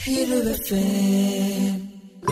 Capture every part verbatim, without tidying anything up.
Hero F M.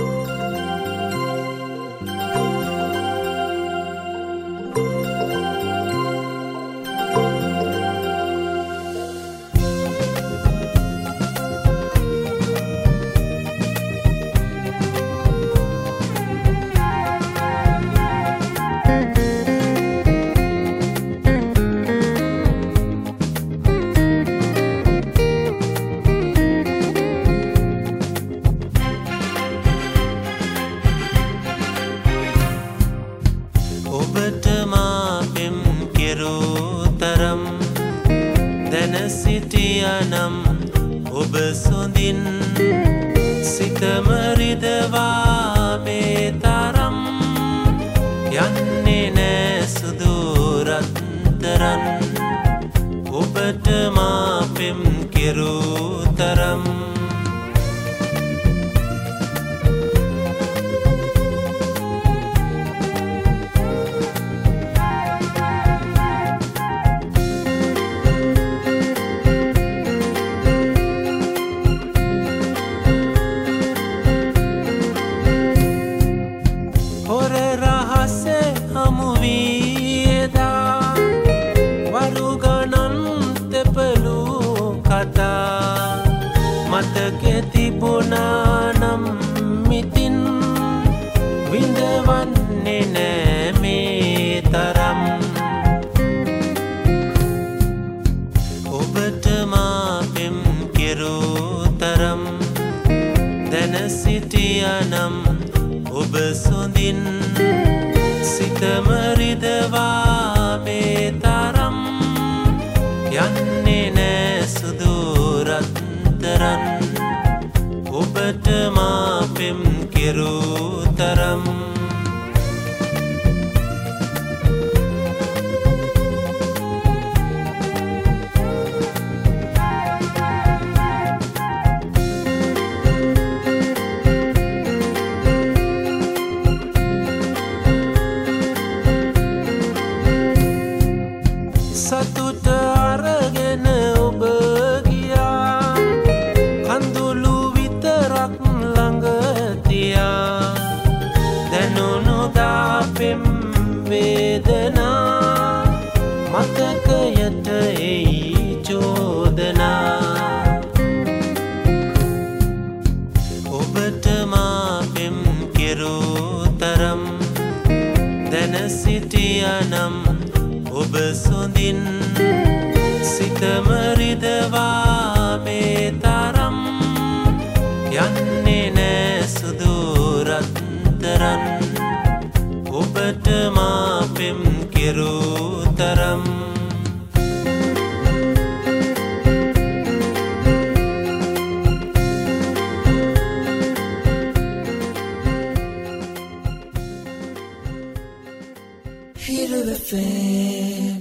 සිටියනම් ඔබ සොඳින් සිතම රිදවා මේ තරම් යන්නේ නෑ සුදු රත්තරන් ඔබට මා පෙම් කෙරූ තරම් මතකෙ තිබුණා නම් මිතින් විඳවන්නේ නෑ මේ තරම් ඔබට මා පෙම් කෙරූ තරම් දැන සිටියනම් ඔබ සොඳින් සිතම රිදවා මේ තරම් යන්නේ නෑ සුදු රත්තරන් ඔබට මා පෙම් කෙරූ තරම් සතුට අරගෙන ඔබ ගියා කඳුළු විතරක් ළඟ තියා දැනුණු දා පෙම් වේදනා මතකයට එයි චෝදනා ඔබට මා පෙම් කෙරූ තරම් දැන සිටියනම් ඔබ සොඳින් සිතම රිදවා මේ තරම් යන්නේ නෑ සුදු රත්තරන් ඔබට මා පෙම් කෙරූ තරම් Hero F M.